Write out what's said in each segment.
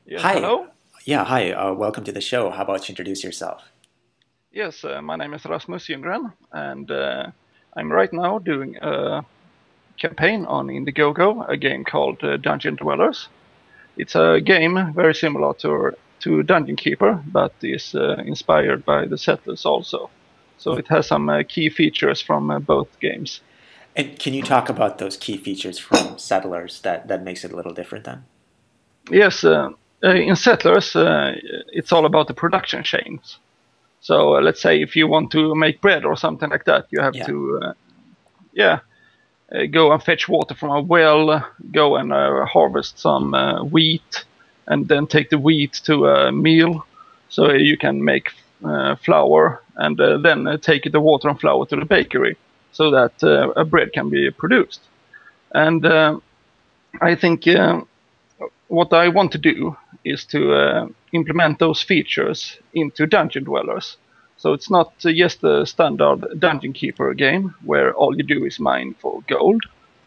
Yes, Hi. hello. Yeah, hi. Welcome to the show. How about you introduce yourself? Yes, my name is Rasmus Ljunggren, and I'm right now doing a campaign on Indiegogo, a game called Dungeon Dwellers. It's a game very similar to Dungeon Keeper, but is inspired by the Settlers also. So Oh, it has some key features from both games. and can you talk about those key features from Settlers that makes it a little different then? Yes, in Settlers, it's all about the production chains. So let's say if you want to make bread or something like that, you have Yeah. to, yeah, go and fetch water from a well, go and harvest some wheat, and then take the wheat to a mill so you can make flour, and then take the water and flour to the bakery so that a bread can be produced. And I think what I want to do is to implement those features into Dungeon Dwellers. So it's not just a standard Dungeon Keeper game where all you do is mine for gold,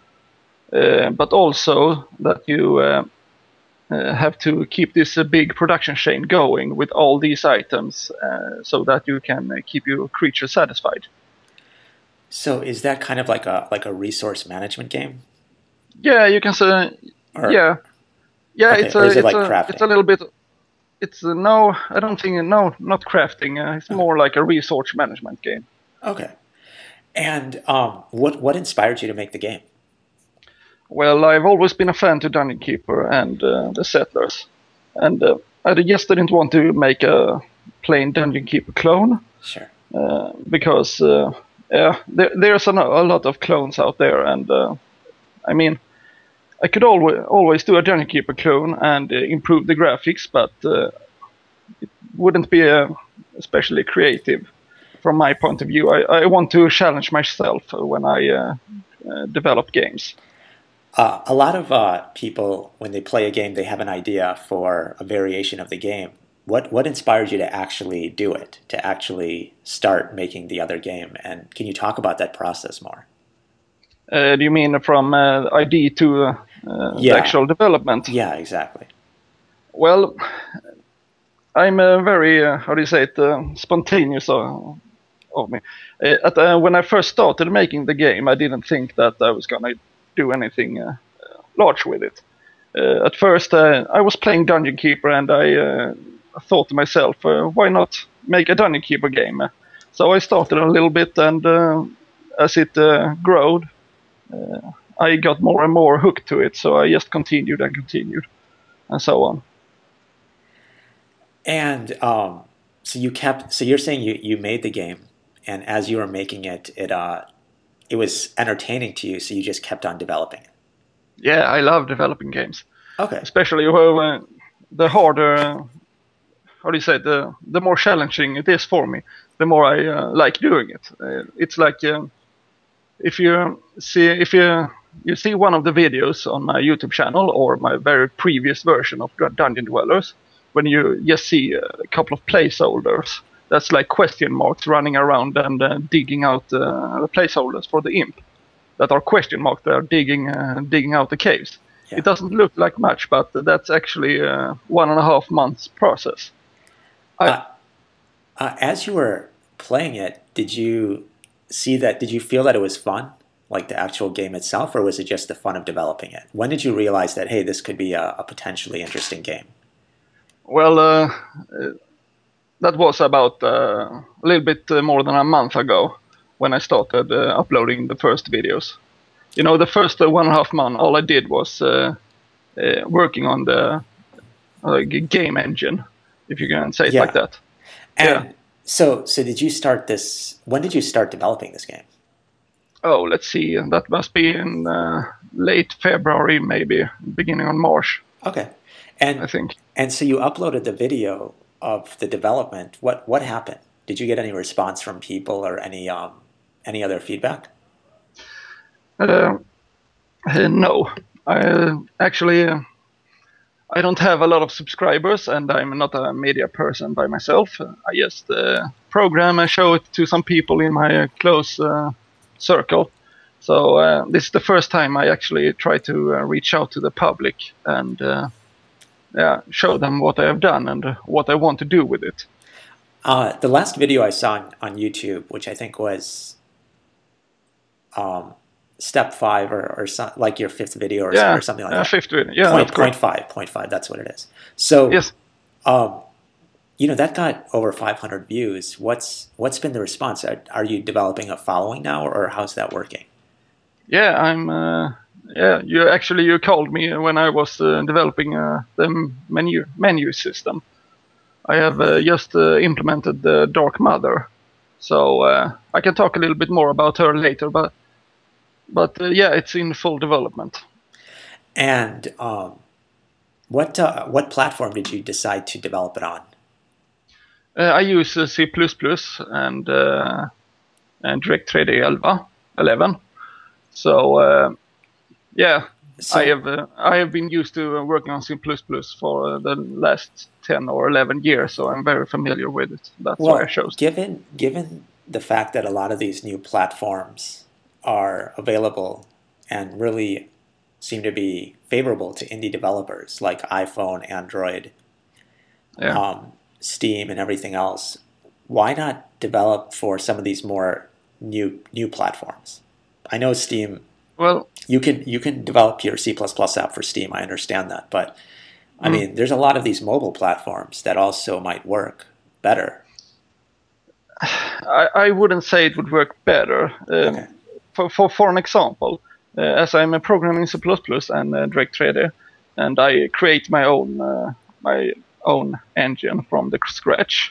but also that you have to keep this big production chain going with all these items so that you can keep your creature satisfied. So is that kind of like a resource management game? Yeah, you can say, Or yeah, yeah. okay, It's or a, is it it's like a, it's a crafting? little bit. It's no, I don't think no, not crafting. It's Okay. more like a resource management game. Okay. And what inspired you to make the game? Well, I've always been a fan to Dungeon Keeper and the Settlers, and I just didn't want to make a plain Dungeon Keeper clone Sure. because yeah, there's a lot of clones out there, and I mean, I could always do a Dungeon Keeper clone and improve the graphics, but wouldn't be especially creative from my point of view. I want to challenge myself when I develop games. A lot of people, when they play a game, they have an idea for a variation of the game. What inspired you to actually do it, to actually start making the other game? And can you talk about that process more? Do you mean from ID to the Yeah, actual development? yeah, exactly. Well, I'm very, how do you say it, spontaneous of me. When I first started making the game, I didn't think that I was going to do anything large with it. At first, I was playing Dungeon Keeper, and I thought to myself, why not make a Dungeon Keeper game? So I started a little bit, and as it grew, I got more and more hooked to it. So I just continued and continued, and so on. And so you're saying you made the game, and as you were making it, it was entertaining to you, so you just kept on developing it. Yeah, I love developing games, Okay. especially the harder. How do you say it, the more challenging it is for me, the more I like doing it. It's like if you see one of the videos on my YouTube channel or my very previous version of Dungeon Dwellers, when you just see a couple of placeholders, that's like question marks running around and digging out the placeholders for the imp that are question marks. They are digging out the caves. Yeah. It doesn't look like much, but that's actually 1.5 months process. I Uh, as you were playing it, did you see that? Did you feel that it was fun, like the actual game itself, or was it just the fun of developing it? When did you realize that, hey, this could be a potentially interesting game? well, that was about a little bit more than a month ago when I started uploading the first videos. You know, the first 1.5 month, all I did was working on the game engine, if you can say it like Yeah. that. Yeah. And so did you start this? When did you start developing this game? Oh, let's see. That must be in late February, maybe beginning on March, Okay. I And think. and so you uploaded the video of the development. What happened? Did you get any response from people or any other feedback? Uh, no, I actually I don't have a lot of subscribers, and I'm not a media person by myself. I just program and show it to some people in my close circle. So this is the first time I actually try to reach out to the public and show them what I have done and what I want to do with it. The last video I saw on YouTube, which I think was step 5 or like your 5th video or something like that. 5th video. Yeah, point 5. That's what it is. So yes. That got over 500 views. What's been the response? Are you developing a following now, or how's that working? Yeah, I'm. You called me when I was developing the menu system. I have just implemented the Dark Mother, so I can talk a little bit more about her later. But it's in full development. And what platform did you decide to develop it on? I use C++ and Direct3D 11. So I have been used to working on C++ for the last 10 or 11 years, so I'm very familiar with it. That's why I chose. Given the fact that a lot of these new platforms are available and really seem to be favorable to indie developers like iPhone, Android, Steam, and everything else, why not develop for some of these more new platforms? I know Steam. Well, you can develop your C++ app for Steam. I understand that, but I mean, there's a lot of these mobile platforms that also might work better. I wouldn't say it would work better. Okay. For an example, as I'm programming in C++ and Direct3D, and I create my own engine from the scratch,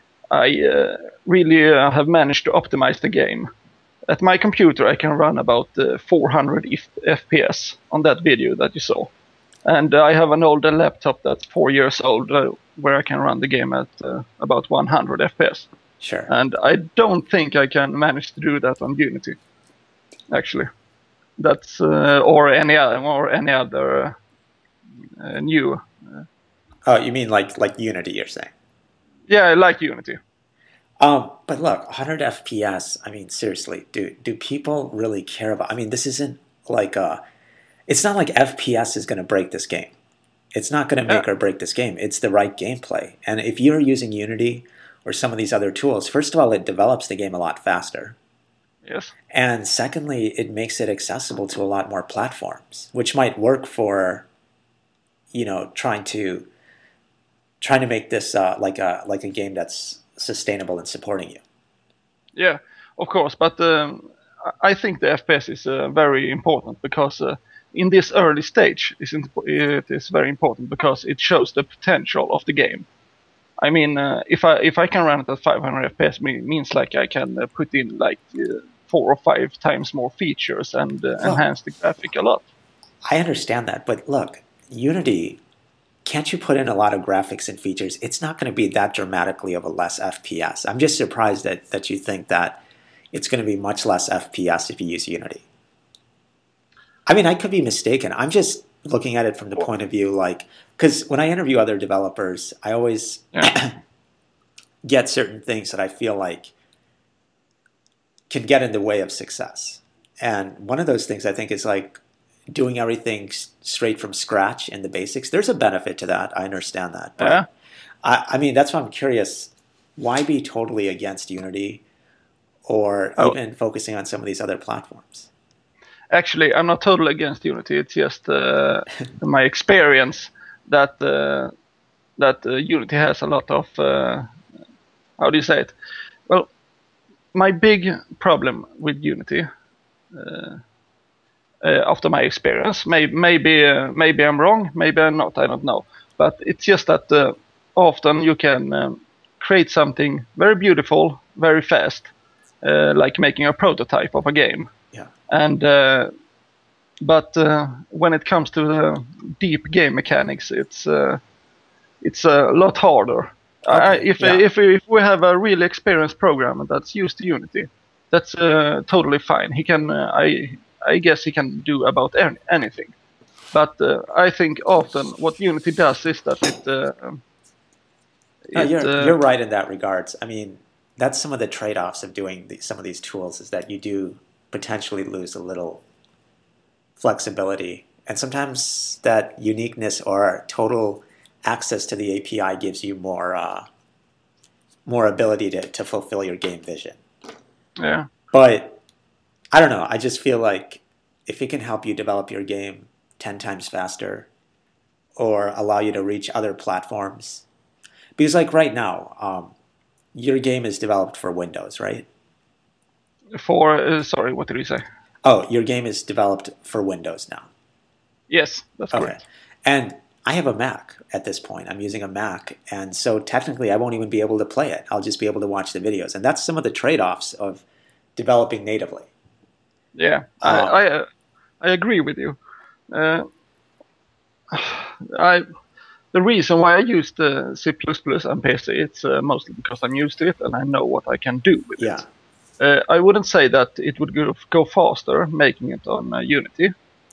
I really have managed to optimize the game. At my computer, I can run about 400 FPS on that video that you saw. And I have an older laptop that's 4 years old where I can run the game at about 100 FPS. Sure. And I don't think I can manage to do that on Unity, actually. That's or any other new. Oh, you mean like Unity? You're saying? Yeah, I like Unity. But look, 100 FPS. I mean, seriously, do people really care about? I mean, this isn't like it's not like FPS is going to break this game. It's not going to make or break this game. It's the right gameplay. And if you're using Unity or some of these other tools, first of all, it develops the game a lot faster. Yes. And secondly, it makes it accessible to a lot more platforms, which might work for, trying to make this like a game that's sustainable and supporting you. Yeah, of course, but I think the FPS is very important because in this early stage, it is very important because it shows the potential of the game. I mean, if I can run it at 500 FPS, means like I can put in like 4 or 5 times more features and enhance the graphic a lot. I understand that, but look, Unity, can't you put in a lot of graphics and features? It's not going to be that dramatically of a less FPS. I'm just surprised that you think that it's going to be much less FPS if you use Unity. I mean, I could be mistaken. I'm just looking at it from the point of view, like, because when I interview other developers, I always get certain things that I feel like can get in the way of success. And one of those things I think is like doing everything straight from scratch in the basics. There's a benefit to that. I understand that. But I mean, that's why I'm curious. Why be totally against Unity or even focusing on some of these other platforms? Actually, I'm not totally against Unity. It's just my experience that Unity has a lot of, how do you say it? Well, my big problem with Unity, after my experience, maybe I'm wrong, maybe I'm not, I don't know. But it's just that often you can create something very beautiful, very fast, like making a prototype of a game. Yeah. And but when it comes to the deep game mechanics, it's a lot harder. Okay, If we have a really experienced programmer that's used to Unity, that's totally fine. He can, I guess, he can do about anything. But I think often what Unity does is that you're right in that regards. I mean, that's some of the trade-offs of doing some of these tools is that you do potentially lose a little flexibility, and sometimes that uniqueness or total access to the API gives you more ability to fulfill your game vision. Yeah. But I don't know. I just feel like if it can help you develop your game 10 times faster or allow you to reach other platforms, because like right now, your game is developed for Windows, right? Sorry, what did you say? Oh, your game is developed for Windows now. Yes, that's correct. And I have a Mac at this point. I'm using a Mac, and so technically I won't even be able to play it. I'll just be able to watch the videos. And that's some of the trade-offs of developing natively. Yeah, I agree with you. The reason why I used C++ and PC, it's mostly because I'm used to it and I know what I can do with it. I wouldn't say that it would go faster making it on Unity.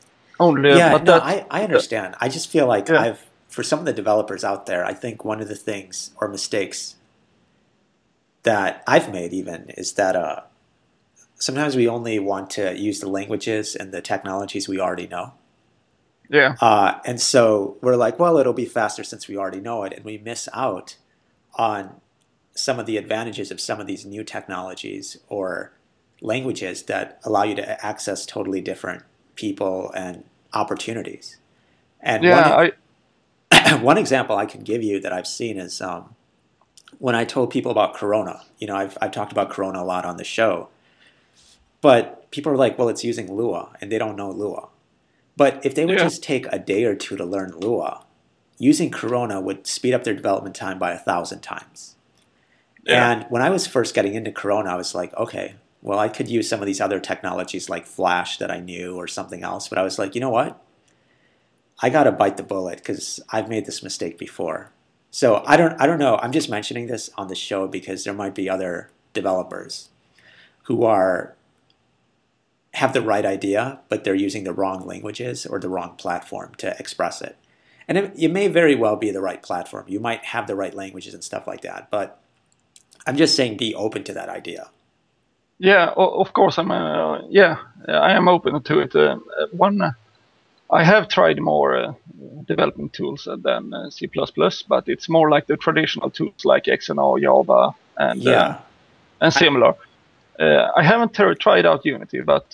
I understand. I just feel like for some of the developers out there, I think one of the things or mistakes that I've made even is that sometimes we only want to use the languages and the technologies we already know. Yeah. And so we're like, well, it'll be faster since we already know it. And we miss out on some of the advantages of some of these new technologies or languages that allow you to access totally different people and opportunities. And one example I can give you that I've seen is when I told people about Corona. You know, I've talked about Corona a lot on the show. But people are like, well, it's using Lua, and they don't know Lua. But if they would just take a day or two to learn Lua, using Corona would speed up their development time by 1,000 times. Yeah. And when I was first getting into Corona, I was like, okay, well, I could use some of these other technologies like Flash that I knew or something else. But I was like, you know what? I got to bite the bullet because I've made this mistake before. So I don't know. I'm just mentioning this on the show because there might be other developers who have the right idea, but they're using the wrong languages or the wrong platform to express it. And it may very well be the right platform. You might have the right languages and stuff like that. But I'm just saying be open to that idea. Yeah, of course. I am open to it. I have tried more development tools than C++, but it's more like the traditional tools like XNR, Java, and similar. I haven't tried out Unity, but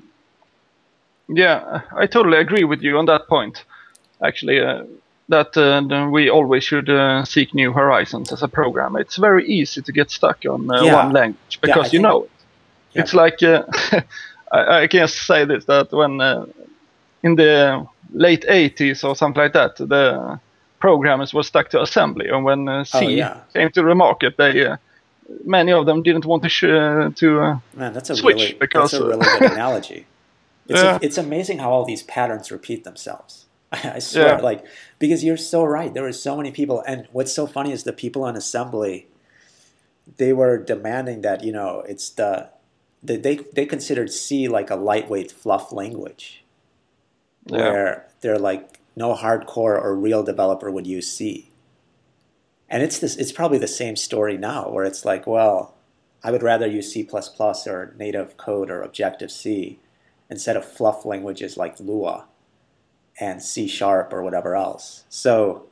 I totally agree with you on that point. Actually, that we always should seek new horizons as a programmer. It's very easy to get stuck on one language because you know it. Yeah. It's like I can say this, that when in the late 80s or something like that, the programmers were stuck to assembly, and when C came to the market, many of them didn't want to switch because that's a really good analogy. It's amazing how all these patterns repeat themselves. I swear, because you're so right. There were so many people, and what's so funny is the people on assembly, they were demanding that it's they considered C like a lightweight fluff language, where they're like no hardcore or real developer would use C. And it's probably the same story now, where it's like, well, I would rather use C++ or native code or Objective-C instead of fluff languages like Lua and C# or whatever else. So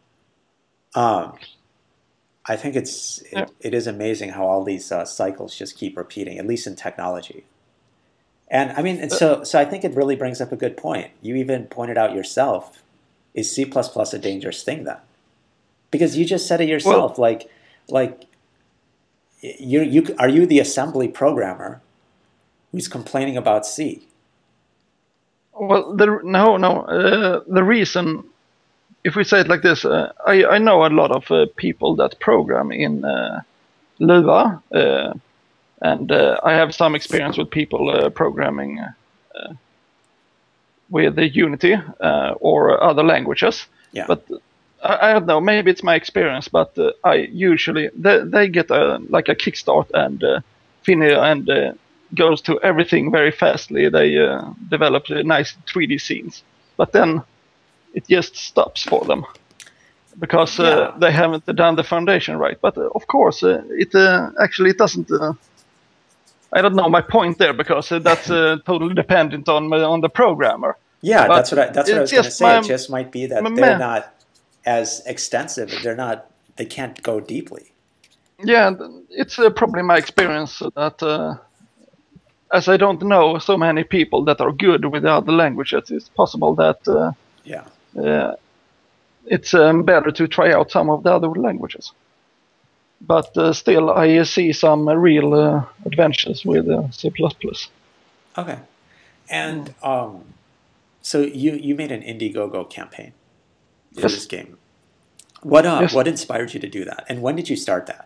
I think it is amazing how all these cycles just keep repeating, at least in technology. And I mean, so I think it really brings up a good point. You even pointed out yourself, is C++ a dangerous thing then? Because you just said it yourself, are you the assembly programmer who's complaining about C? Well, the reason, if we say it like this, I know a lot of people that program in Lua, and I have some experience with people programming with the Unity or other languages. Yeah. But I don't know, maybe it's my experience, but I usually they get a kickstart and finish and goes to everything very fastly. They develop nice 3D scenes, but then it just stops for them because they haven't done the foundation right. But of course, it actually doesn't. I don't know my point there because that's totally dependent on the programmer. Yeah, but that's what I was going to say. It just might be that they're not as extensive. They can't go deeply. Yeah, it's probably my experience that as I don't know so many people that are good with the other languages, it's possible that Yeah. it's better to try out some of the other languages. But still, I see some real adventures with C++. Okay. And so you made an Indiegogo campaign for this Yes. game. Yes. What inspired you to do that, and when did you start that?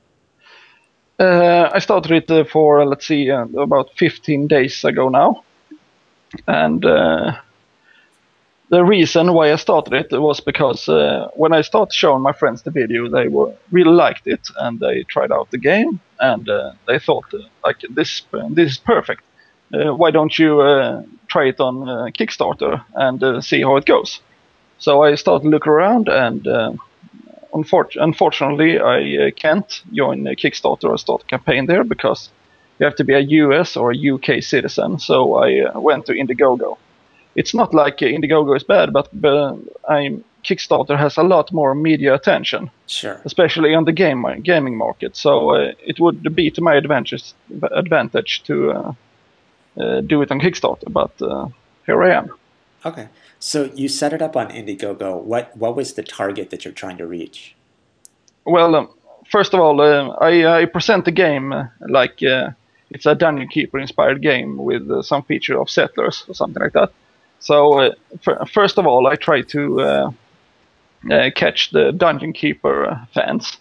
I started it for, let's see, about 15 days ago now. And the reason why I started it was because when I started showing my friends the video, they really liked it, and they tried out the game, and they thought, like, this is perfect. Why don't you try it on Kickstarter and see how it goes? So I started to look around, and unfortunately, I can't join Kickstarter or start a campaign there because you have to be a US or a UK citizen. So I went to Indiegogo. It's not like Indiegogo is bad, but Kickstarter has a lot more media attention, Sure. especially on the gaming market. So it would be to my advantage to do it on Kickstarter. But here I am. Okay. So you set it up on Indiegogo. What was the target that you're trying to reach? Well, first of all, I present the game like it's a Dungeon Keeper inspired game with some feature of settlers or something like that. So first of all, I try to catch the Dungeon Keeper fans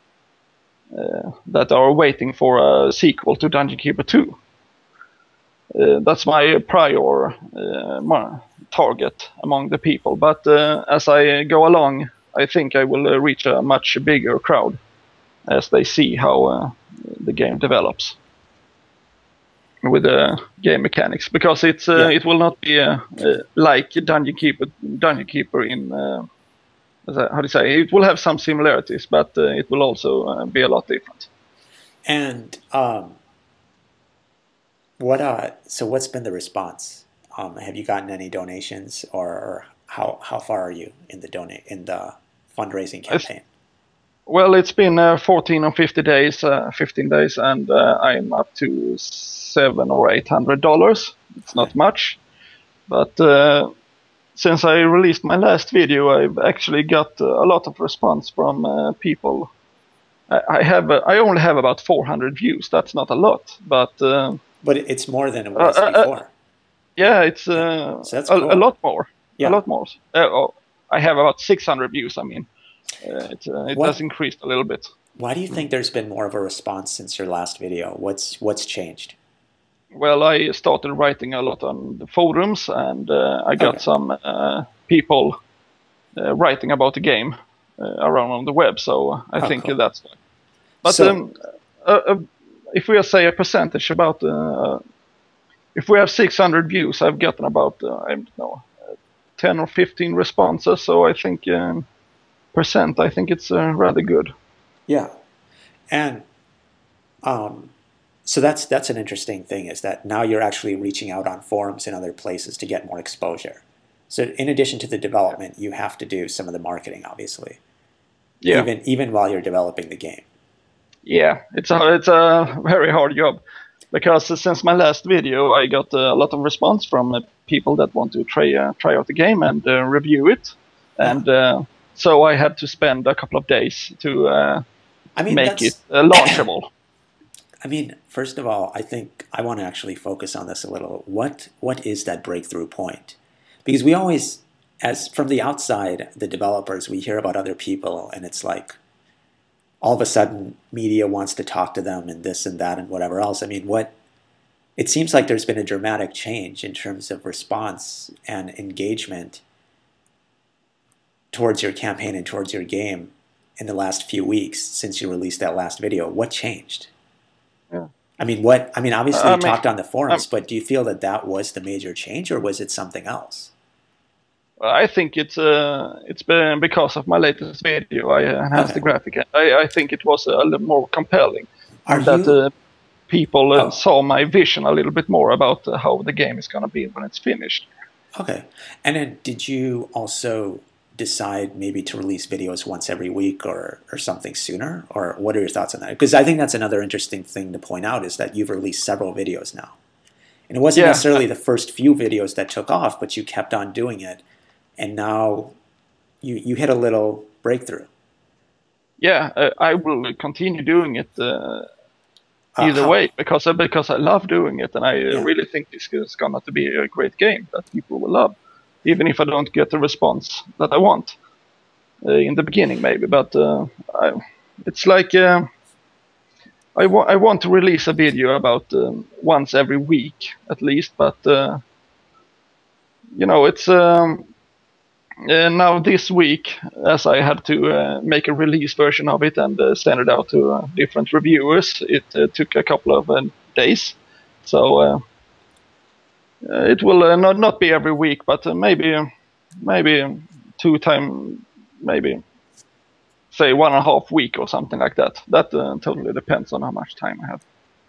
that are waiting for a sequel to Dungeon Keeper 2. That's my prior target among the people. But as I go along, I think I will reach a much bigger crowd as they see how the game develops with the game mechanics, because it will not be like Dungeon Keeper in how do you say? It will have some similarities, but it will also be a lot different. And so what's been the response? Have you gotten any donations, or how far are you in the fundraising campaign? Well, it's been 14 or 15 days, and I'm up to $700 or $800. It's not much, but since I released my last video, I've actually got a lot of response from people. I only have about 400 views. That's not a lot, but it's more than it was before. Yeah, it's so that's cool. a lot more. Yeah. A lot more. I have about 600 views. I mean, it has increased a little bit. Why do you think there's been more of a response since your last video? What's changed? Well, I started writing a lot on the forums, and I got some people writing about the game around on the web. So I think that's why. But if we say a percentage about, if we have 600 views, I've gotten about I don't know 10 or 15 responses. So I think I think it's rather good. Yeah, and so that's an interesting thing, is that now you're actually reaching out on forums and other places to get more exposure. So in addition to the development, you have to do some of the marketing, obviously. Yeah. Even while you're developing the game. Yeah, it's a very hard job, because since my last video, I got a lot of response from people that want to try out the game and review it, and so I had to spend a couple of days to make it launchable. I mean, first of all, I think I want to actually focus on this a little. What is that breakthrough point? Because we always, as from the outside, the developers, we hear about other people, and it's like all of a sudden media wants to talk to them and this and that and whatever else. I mean, it seems like there's been a dramatic change in terms of response and engagement towards your campaign and towards your game in the last few weeks since you released that last video. What changed? Yeah. I mean, obviously you talked on the forums, but do you feel that was the major change, or was it something else? I think it's been because of my latest video. I enhanced the graphic. I think it was a little more compelling. People saw my vision a little bit more about how the game is going to be when it's finished. Okay. And then did you also decide maybe to release videos once every week or something sooner? Or what are your thoughts on that? Because I think that's another interesting thing to point out is that you've released several videos now. And it wasn't Yeah, necessarily the first few videos that took off, but you kept on doing it. And now you hit a little breakthrough. yeah, I will continue doing it either How? way because I love doing it, and I Yeah. really think this is going to be a great game that people will love, even if I don't get the response that I want in the beginning, maybe. But it's like I want to release a video about once every week at least, but it's. Now this week, as I had to make a release version of it and send it out to different reviewers, it took a couple of days. So it will not be every week, but maybe 2 times, maybe say 1.5 week or something like that. That totally depends on how much time I have.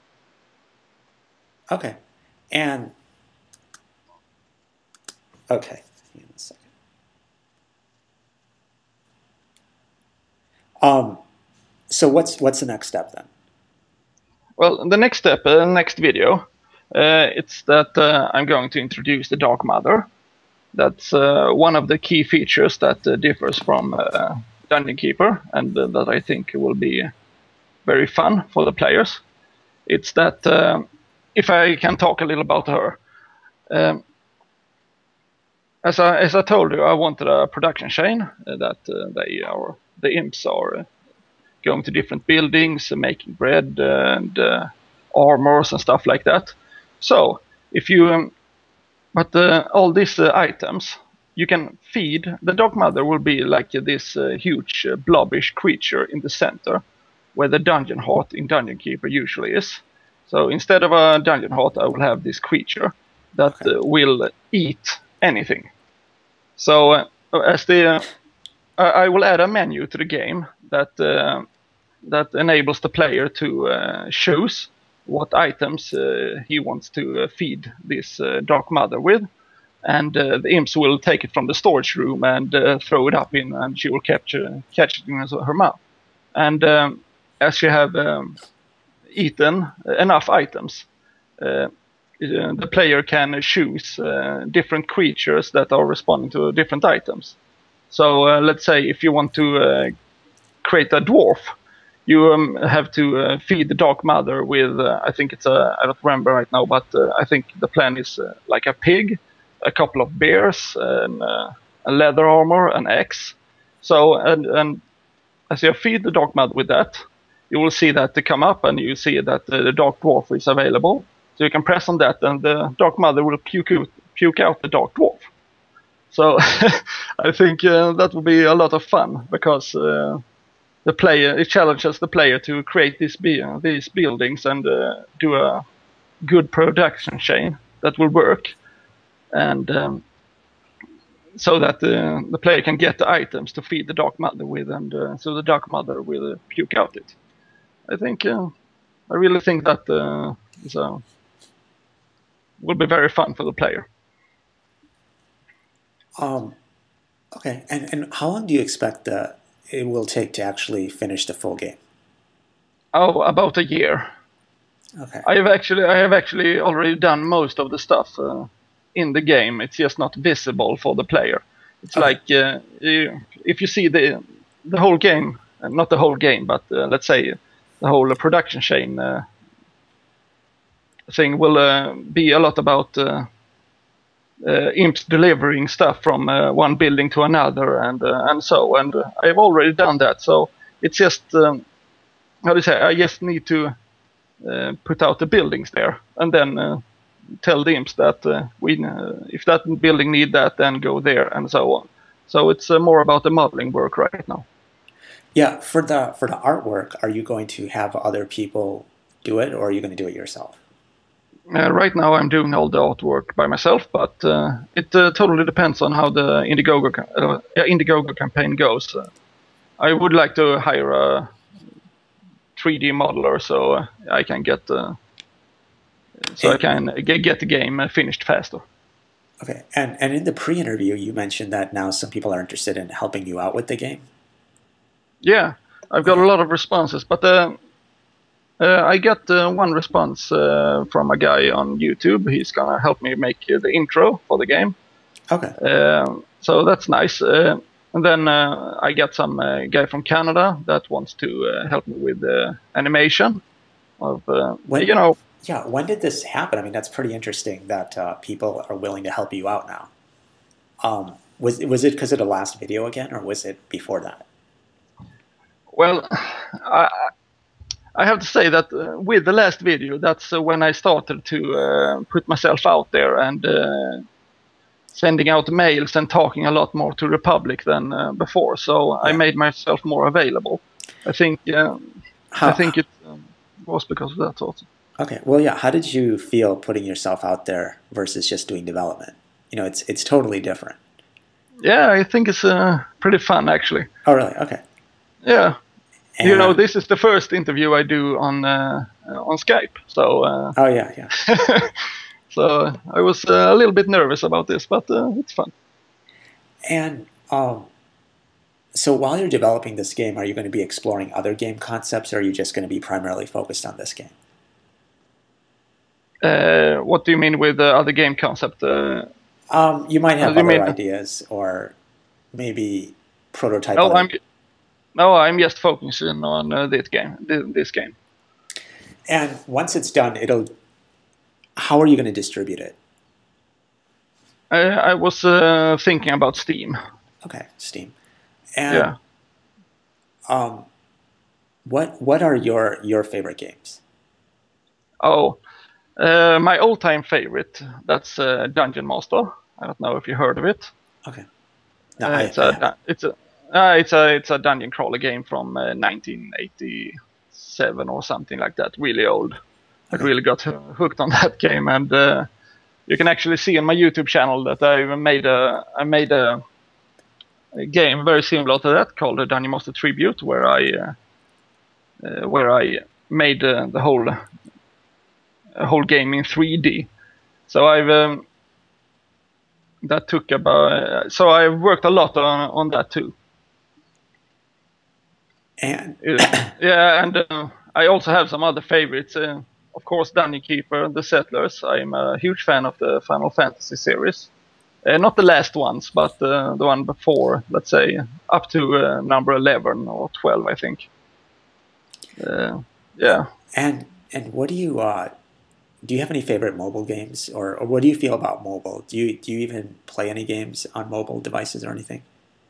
Okay. And okay. Hang on a second. So what's the next step then? Well, the next step, next video, it's that I'm going to introduce the Dark Mother. That's one of the key features that differs from Dungeon Keeper, and that I think will be very fun for the players. It's that, if I can talk a little about her, as I told you, I wanted a production chain that the imps are going to different buildings, making bread and armors and stuff like that. So if you, all these items you can feed. The Dark Mother will be like this huge blobbish creature in the center, where the dungeon heart in Dungeon Keeper usually is. So instead of a dungeon heart, I will have this creature that will eat anything. So I will add a menu to the game that enables the player to choose what items he wants to feed this Dark Mother with, and the imps will take it from the storage room and throw it up in, and she will catch it in her mouth. And as you have eaten enough items, the player can choose different creatures that are responding to different items. So let's say if you want to create a dwarf, you have to feed the Dark Mother with, I think it's I don't remember right now, but I think the plan is like a pig, a couple of bears, and a leather armor, an axe. So, and as you feed the Dark Mother with that, you will see that they come up and you see that the Dark Dwarf is available. So you can press on that and the Dark Mother will puke out the Dark Dwarf. So I think that will be a lot of fun, because it challenges the player to create these buildings and do a good production chain that will work, and so that the player can get the items to feed the Dark Mother with, and so the Dark Mother will puke out it. I really think that will be very fun for the player. Okay, and how long do you expect it will take to actually finish the full game? Oh, about a year. Okay. I have actually already done most of the stuff in the game. It's just not visible for the player. It's like if you see the whole game, not the whole game, but let's say the whole production chain thing will be a lot about imps delivering stuff from one building to another, and I've already done that. So it's just how do you say? I just need to put out the buildings there, and then tell the imps that if that building need that, then go there, and so on. So it's more about the modeling work right now. Yeah, for the artwork, are you going to have other people do it, or are you going to do it yourself? Right now I'm doing all the artwork by myself, but it totally depends on how the Indiegogo campaign goes. I would like to hire a 3D modeler so I can get I can get the game finished faster. Okay. And in the pre-interview, you mentioned that now some people are interested in helping you out with the game. Yeah, I've got Okay. a lot of responses, but I got one response from a guy on YouTube. He's gonna help me make the intro for the game. Okay. So that's nice. And then I got some guy from Canada that wants to help me with animation of, When, you know, yeah, when did this happen? I mean, that's pretty interesting that people are willing to help you out now. Was it because of the last video again, or was it before that? well, I have to say that with the last video, that's when I started to put myself out there and sending out mails and talking a lot more to the public than before. So I Yeah. made myself more available. I think I How, think it was because of that also. okay. Well, yeah. How did you feel putting yourself out there versus just doing development? It's totally different. Yeah, I think it's pretty fun actually. Oh, really? Okay. Yeah, And this is the first interview I do on Skype. So oh, yeah, yeah. so I was a little bit nervous about this, but it's fun. And so while you're developing this game, are you going to be exploring other game concepts, or are you just going to be primarily focused on this game? What do you mean with the other game concept? You might How have do you other mean? ideas, or maybe prototype No, other. I'm just focusing on this game. This game. And once it's done, how are you going to distribute it? I was thinking about Steam. Okay, Steam. And Yeah. what are your favorite games? Oh, my all-time favorite. That's Dungeon Master. I don't know if you heard of it. Okay. No, I haven't. It's a dungeon crawler game from 1987 or something like that. Really old. I Okay. really got hooked on that game, and you can actually see on my YouTube channel that I made a game very similar to that called the Dungeon Master Tribute, where I made the whole game in 3D. So that took about. So I worked a lot on that too. And Yeah, and I also have some other favorites. Of course, Dungeon Keeper and The Settlers. I'm a huge fan of the Final Fantasy series. Not the last ones, but the one before, let's say, up to number 11 or 12, I think. Yeah. and what do you have any favorite mobile games, or what do you feel about mobile? Do you even play any games on mobile devices or anything?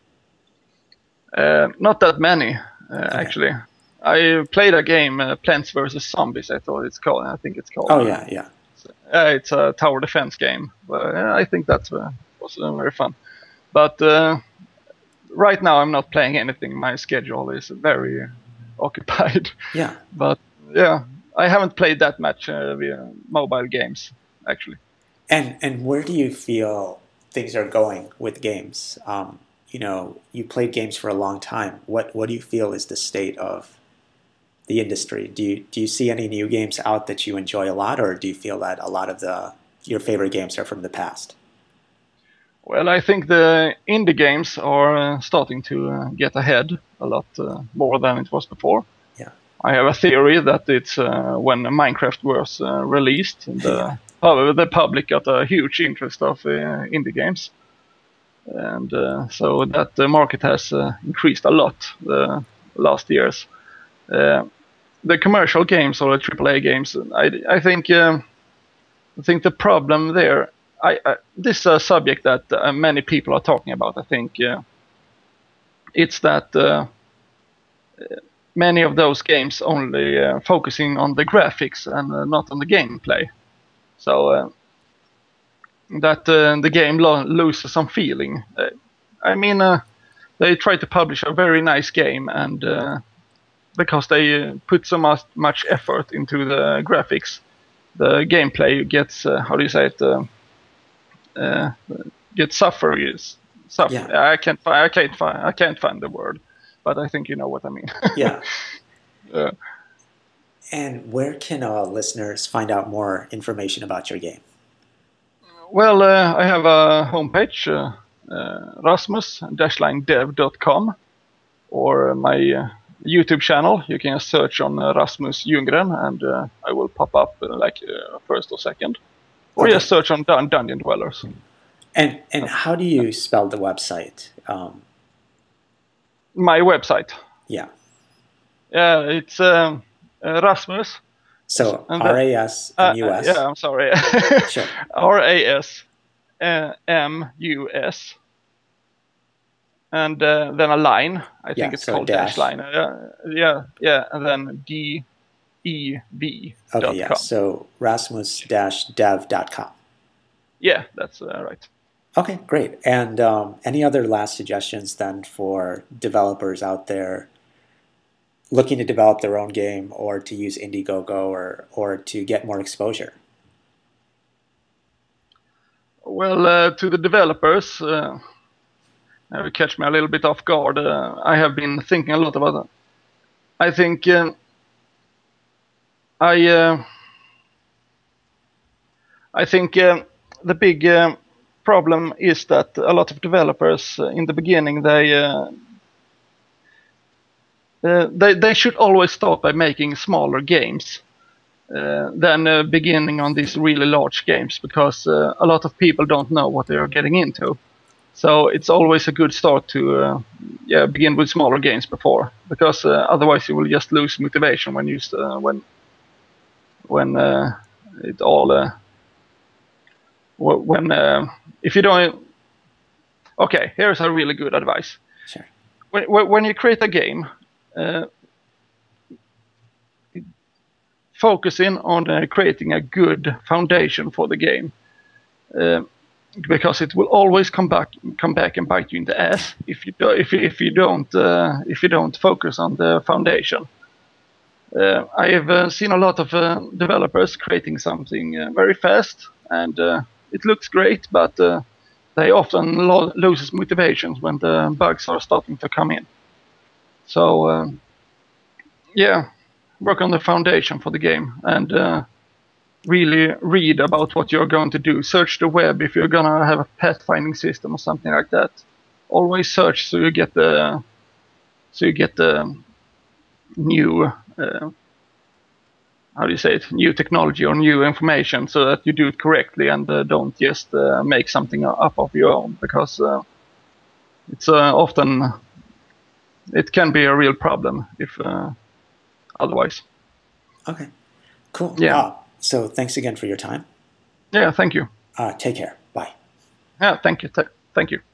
Not that many, actually. I played a game, Plants vs. Zombies, I think it's called. Oh, yeah, yeah. It's a tower defense game. I think that was very fun. But right now I'm not playing anything. My schedule is very occupied. Yeah. But yeah, I haven't played that much via mobile games, actually. And where do you feel things are going with games? You played games for a long time. What do you feel is the state of the industry? Do you see any new games out that you enjoy a lot, or do you feel that a lot of your favorite games are from the past? Well, I think the indie games are starting to get ahead a lot more than it was before. Yeah. I have a theory that it's when Minecraft was released, the public got a huge interest of indie games, and so that the market has increased a lot the last years. The commercial games or the AAA games, I think the problem there. This is a subject that many people are talking about. I think it's that many of those games only focusing on the graphics and not on the gameplay. So that the game loses some feeling. They try to publish a very nice game, and because they put so much effort into the graphics, the gameplay gets how do you say it? Get suffer. Yeah. I can't find the word, but I think you know what I mean. Yeah. Yeah. And where can listeners find out more information about your game? Well, I have a homepage, rasmus-dev.com, or my YouTube channel. You can search on Rasmus Ljunggren, and I will pop up like first or second. Or Okay. just search on Dungeon Dwellers. And how do you spell the website? My website. Yeah. It's Rasmus. So And RASMUS. yeah, I'm sorry. Sure. RASMUS. And then a line. I think it's so called dash line. Yeah, and then DEV. Okay, yeah. So rasmus-dev.com. Yeah, that's right. Okay, great. And any other last suggestions then for developers out there looking to develop their own game, or to use Indiegogo, or to get more exposure? Well, to the developers, you catch me a little bit off guard. I have been thinking a lot about that. I think the big problem is that a lot of developers in the beginning they should always start by making smaller games than beginning on these really large games, because a lot of people don't know what they are getting into. So it's always a good start to begin with smaller games before, because otherwise you will just lose motivation when you it all if you don't. Okay, here's a really good advice. Sure. When you create a game, focusing on creating a good foundation for the game, because it will always come back and bite you in the ass if you don't focus on the foundation. I have seen a lot of developers creating something very fast, and it looks great, but they often loses motivations when the bugs are starting to come in. So work on the foundation for the game, and really read about what you're going to do. Search the web if you're gonna have a pathfinding system or something like that. Always search so you get the new how do you say it? New technology or new information, so that you do it correctly and don't just make something up of your own, because it's often it can be a real problem if otherwise. Okay, cool. Yeah. So thanks again for your time. Yeah, thank you. Take care. Bye. Yeah, thank you. Thank you.